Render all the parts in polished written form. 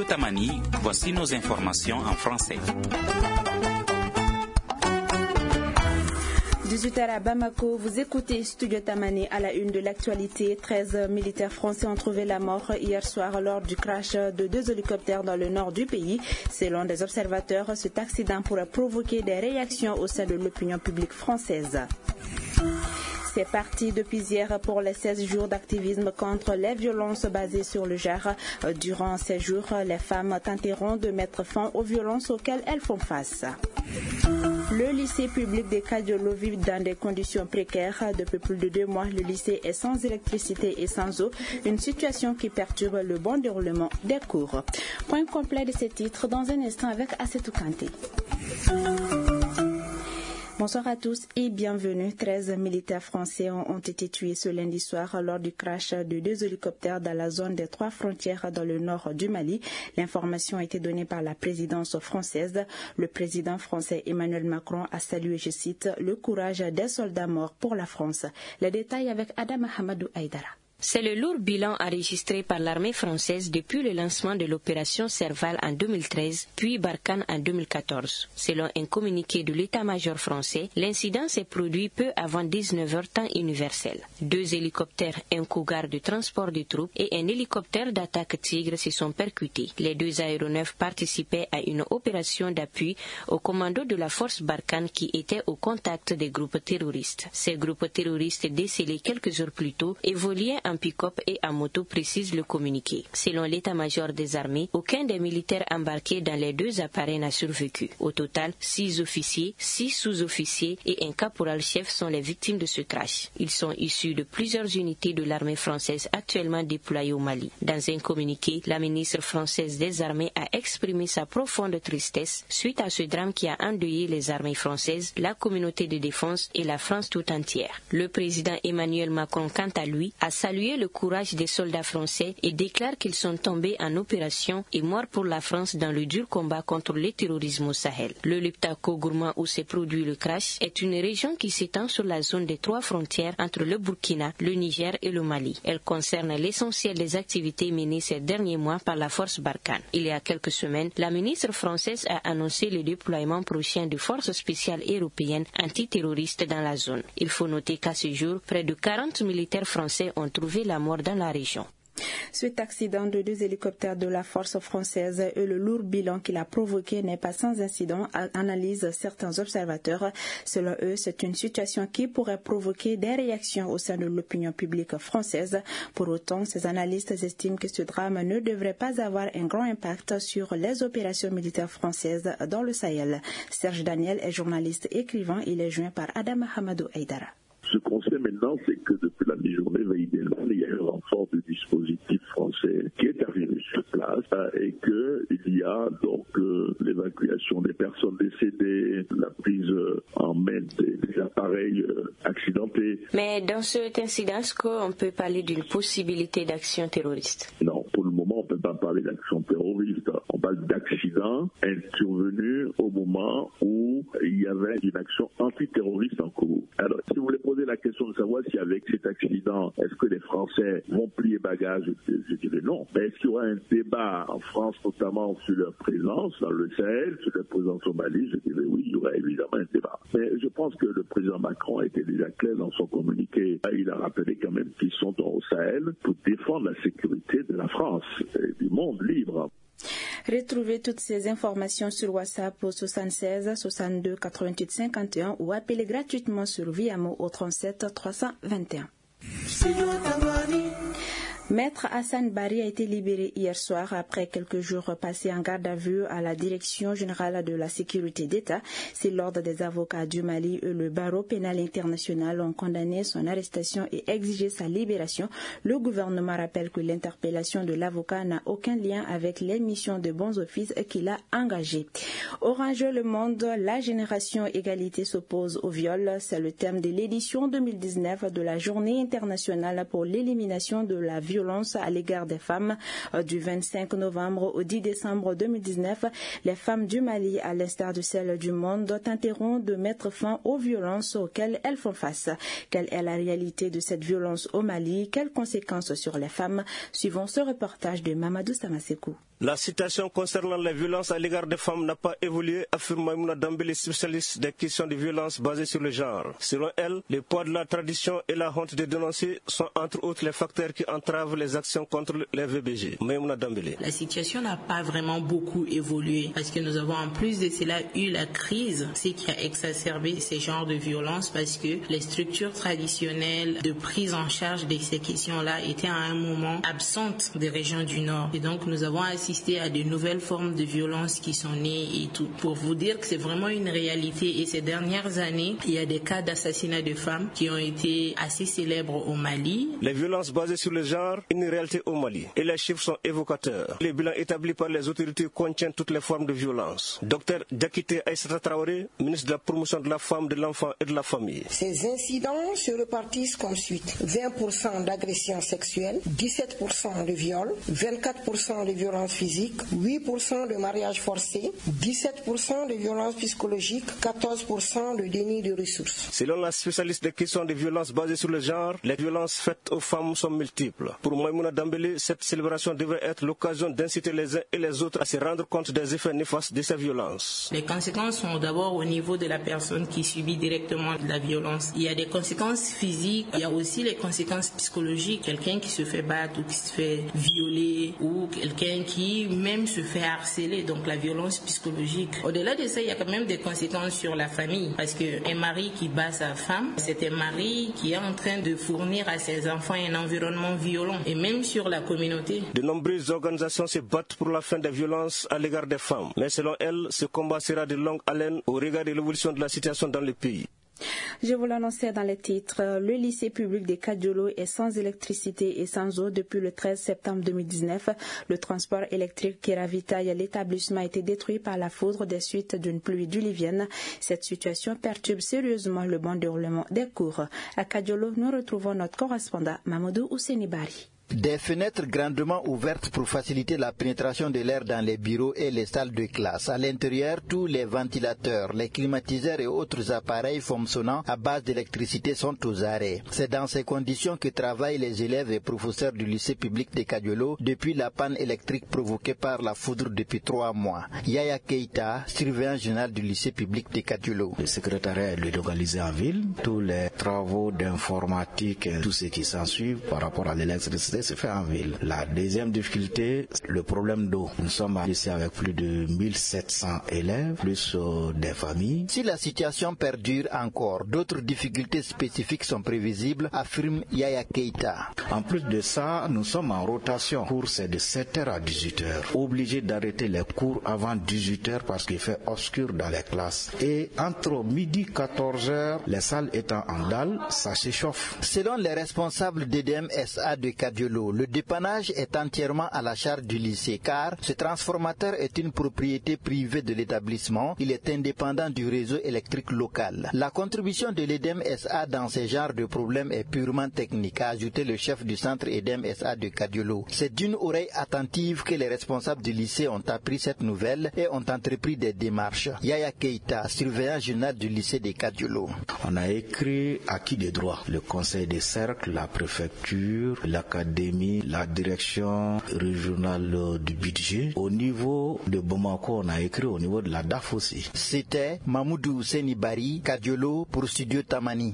Tamani, voici nos informations en français. 18h à Bamako, vous écoutez Studio Tamani à la une de l'actualité. 13 militaires français ont trouvé la mort hier soir lors du crash de 2 hélicoptères dans le nord du pays. Selon des observateurs, cet accident pourrait provoquer des réactions au sein de l'opinion publique française. C'est parti depuis hier pour les 16 jours d'activisme contre les violences basées sur le genre. Durant ces jours, les femmes tenteront de mettre fin aux violences auxquelles elles font face. Le lycée public de Kadiolo vit dans des conditions précaires. Depuis plus de 2 mois, le lycée est sans électricité et sans eau, une situation qui perturbe le bon déroulement des cours. Point complet de ces titres dans un instant avec Assetou Kanté. Bonsoir à tous et bienvenue. 13 militaires français ont été tués ce lundi soir lors du crash de 2 hélicoptères dans la zone des 3 frontières dans le nord du Mali. L'information a été donnée par la présidence française. Le président français Emmanuel Macron a salué, je cite, le courage des soldats morts pour la France. Les détails avec Adam Hamadou Aïdara. C'est le lourd bilan enregistré par l'armée française depuis le lancement de l'opération Serval en 2013, puis Barkhane en 2014. Selon un communiqué de l'état-major français, l'incident s'est produit peu avant 19h temps universel. 2 hélicoptères, un Cougar de transport de troupes et un hélicoptère d'attaque Tigre se sont percutés. Les 2 aéronefs participaient à une opération d'appui au commando de la force Barkhane qui était au contact des groupes terroristes. Ces groupes terroristes décelés quelques heures plus tôt évoluaient en pick-up et en moto, précise le communiqué. Selon l'état-major des armées, aucun des militaires embarqués dans les 2 appareils n'a survécu. Au total, 6 officiers, 6 sous-officiers et un caporal-chef sont les victimes de ce crash. Ils sont issus de plusieurs unités de l'armée française actuellement déployées au Mali. Dans un communiqué, la ministre française des armées a exprimé sa profonde tristesse suite à ce drame qui a endeuillé les armées françaises, la communauté de défense et la France tout entière. Le président Emmanuel Macron, quant à lui, a salué le courage des soldats français et déclare qu'ils sont tombés en opération et morts pour la France dans le dur combat contre le terrorisme au Sahel. Le Liptako-Gourma où s'est produit le crash est une région qui s'étend sur la zone des 3 frontières entre le Burkina, le Niger et le Mali. Elle concerne l'essentiel des activités menées ces derniers mois par la force Barkhane. Il y a quelques semaines, la ministre française a annoncé le déploiement prochain de forces spéciales européennes antiterroristes dans la zone. Il faut noter qu'à ce jour, près de 40 militaires français ont trouvé la mort dans la région. Cet accident de 2 hélicoptères de la force française et le lourd bilan qu'il a provoqué n'est pas sans incident, analysent certains observateurs. Selon eux, c'est une situation qui pourrait provoquer des réactions au sein de l'opinion publique française. Pour autant, ces analystes estiment que ce drame ne devrait pas avoir un grand impact sur les opérations militaires françaises dans le Sahel. Serge Daniel est journaliste écrivain. Il est joint par Adam Hamadou Aïdara. Ce qu'on sait maintenant, c'est que depuis la mi-journée, il y a un renfort du dispositif français qui est arrivé sur place et qu'il y a donc l'évacuation des personnes décédées, la prise en main des appareils accidentés. Mais dans cet incident, est-ce qu'on peut parler d'une possibilité d'action terroriste? Non, pour le moment, on ne peut pas parler d'action terroriste. On parle d'accident intervenu au moment où il y avait une action antiterroriste en cours. Alors, si vous voulez poser la question de savoir si avec cet accident, est-ce que les Français vont plier bagages, je dirais non. Mais est-ce qu'il y aura un débat en France, notamment sur leur présence dans le Sahel, sur leur présence au Mali? Je dirais oui, il y aura évidemment un débat. Mais je pense que le président Macron a été déjà clair dans son communiqué. Il a rappelé quand même qu'ils sont au Sahel pour défendre la sécurité de la France et du monde libre. Retrouvez toutes ces informations sur WhatsApp au 76 62 88 51 ou appelez gratuitement sur Viamo au 37 321. Maître Hassan Bari a été libéré hier soir après quelques jours passés en garde à vue à la Direction générale de la sécurité d'État. C'est l'ordre des avocats du Mali et le barreau pénal international ont condamné son arrestation et exigé sa libération. Le gouvernement rappelle que l'interpellation de l'avocat n'a aucun lien avec les missions de bons offices qu'il a engagées. Orange Le Monde, la génération égalité s'oppose au viol. C'est le thème de l'édition 2019 de la Journée internationale pour l'élimination de la violence violences à l'égard des femmes. Du 25 novembre au 10 décembre 2019, les femmes du Mali, à l'instar de celles du monde, tenteront de mettre fin aux violences auxquelles elles font face. Quelle est la réalité de cette violence au Mali? Quelles conséquences sur les femmes? Suivons ce reportage de Mamadou Samasekou. La situation concernant les violences à l'égard des femmes n'a pas évolué, affirme Maïmouna Dambélé, spécialiste des questions de violence basées sur le genre. Selon elle, le poids de la tradition et la honte de dénoncer sont entre autres les facteurs qui entravent les actions contre les VBG. Maïmouna Dambélé. La situation n'a pas vraiment beaucoup évolué parce que nous avons en plus de cela eu la crise, ce qui a exacerbé ces genres de violences parce que les structures traditionnelles de prise en charge de ces questions-là étaient à un moment absentes des régions du Nord. Et donc nous avons assisté à de nouvelles formes de violence qui sont nées et tout. Pour vous dire que c'est vraiment une réalité et ces dernières années, il y a des cas d'assassinat de femmes qui ont été assez célèbres au Mali. Les violences basées sur le genre, une réalité au Mali. Et les chiffres sont évocateurs. Les bilans établis par les autorités contiennent toutes les formes de violence. Dr Diakité Aïssata Traoré, ministre de la promotion de la femme, de l'enfant et de la famille. Ces incidents se répartissent comme suit. 20% d'agressions sexuelles, 17% de viols, 24% de violences physiques, 8% de mariage forcé, 17% de violences psychologiques, 14% de déni de ressources. Selon la spécialiste des questions de violences basées sur le genre, les violences faites aux femmes sont multiples. Pour Maïmouna Dambélé, cette célébration devrait être l'occasion d'inciter les uns et les autres à se rendre compte des effets néfastes de ces violences. Les conséquences sont d'abord au niveau de la personne qui subit directement de la violence. Il y a des conséquences physiques, il y a aussi les conséquences psychologiques. Quelqu'un qui se fait battre ou qui se fait violer ou quelqu'un qui même se fait harceler, donc la violence psychologique. Au-delà de ça, il y a quand même des conséquences sur la famille parce qu'un mari qui bat sa femme, c'est un mari qui est en train de fournir à ses enfants un environnement violent et même sur la communauté. De nombreuses organisations se battent pour la fin des violences à l'égard des femmes. Mais selon elles, ce combat sera de longue haleine au regard de l'évolution de la situation dans le pays. Je vous l'annonçais dans les titres, le lycée public de Kadiolo est sans électricité et sans eau depuis le 13 septembre 2019. Le transport électrique qui ravitaille l'établissement a été détruit par la foudre des suites d'une pluie diluvienne. Cette situation perturbe sérieusement le bon déroulement des cours. À Kadiolo, nous retrouvons notre correspondant Mamadou Ousenibari. Des fenêtres grandement ouvertes pour faciliter la pénétration de l'air dans les bureaux et les salles de classe. À l'intérieur, tous les ventilateurs, les climatiseurs et autres appareils fonctionnant à base d'électricité sont aux arrêts. C'est dans ces conditions que travaillent les élèves et professeurs du lycée public de Kadiolo depuis la panne électrique provoquée par la foudre depuis 3 mois. Yaya Keita, surveillant général du lycée public de Kadiolo. Le secrétariat est localisé en ville. Tous les travaux d'informatique, tout ce qui s'ensuit par rapport à l'électricité se fait en ville. La deuxième difficulté, le problème d'eau. Nous sommes ici avec plus de 1700 élèves, plus des familles. Si la situation perdure encore, d'autres difficultés spécifiques sont prévisibles, affirme Yaya Keita. En plus de ça, nous sommes en rotation. Cours c'est de 7h à 18h. Obligé d'arrêter les cours avant 18h parce qu'il fait obscur dans les classes. Et entre midi et 14h, les salles étant en dalle, ça s'échauffe. Selon les responsables d'EDM-SA de Kadiolo, le dépannage est entièrement à la charge du lycée car ce transformateur est une propriété privée de l'établissement. Il est indépendant du réseau électrique local. La contribution de l'EDM-SA dans ce genre de problème est purement technique, a ajouté le chef du centre EDM-SA de Kadiolo. C'est d'une oreille attentive que les responsables du lycée ont appris cette nouvelle et ont entrepris des démarches. Yaya Keita, surveillant général du lycée de Kadiolo. On a écrit à qui des droits, le conseil des cercles, la préfecture, l'académie, la direction régionale du budget. Au niveau de Bamako, on a écrit au niveau de la DAF aussi. C'était Mamoudou Senibari, Kadiolo pour Studio Tamani.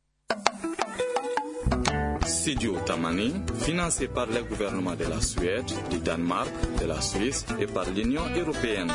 Studio Tamani, financé par le gouvernement de la Suède, du Danemark, de la Suisse et par l'Union européenne.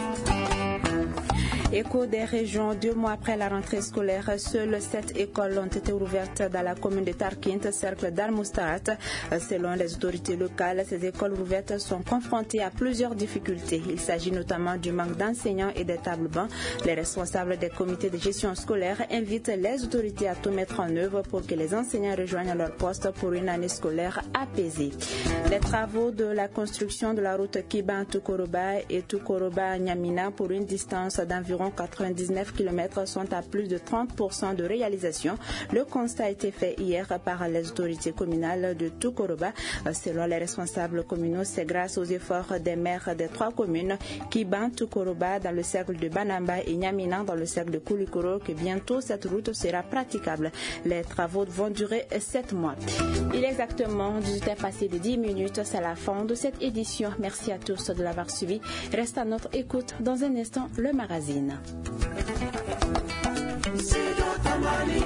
Écho des régions, 2 mois après la rentrée scolaire, seules 7 écoles ont été ouvertes dans la commune de Tarkint, cercle d'Al-Moustarat. Selon les autorités locales, ces écoles ouvertes sont confrontées à plusieurs difficultés. Il s'agit notamment du manque d'enseignants et des tables bancs. Les responsables des comités de gestion scolaire invitent les autorités à tout mettre en œuvre pour que les enseignants rejoignent leur poste pour une année scolaire apaisée. Les travaux de la construction de la route Kiban-Tukoroba et Tukoroba-Nyamina pour une distance d'environ environ 99 km sont à plus de 30% de réalisation. Le constat a été fait hier par les autorités communales de Toukoroba. Selon les responsables communaux, c'est grâce aux efforts des maires des 3 communes, Kiban, Toukoroba dans le cercle de Banamba et Nyamina dans le cercle de Koulikoro, que bientôt cette route sera praticable. Les travaux vont durer 7 mois. Il est exactement 18h passé de 10 minutes. C'est la fin de cette édition. Merci à tous de l'avoir suivi. Reste à notre écoute dans un instant le magazine.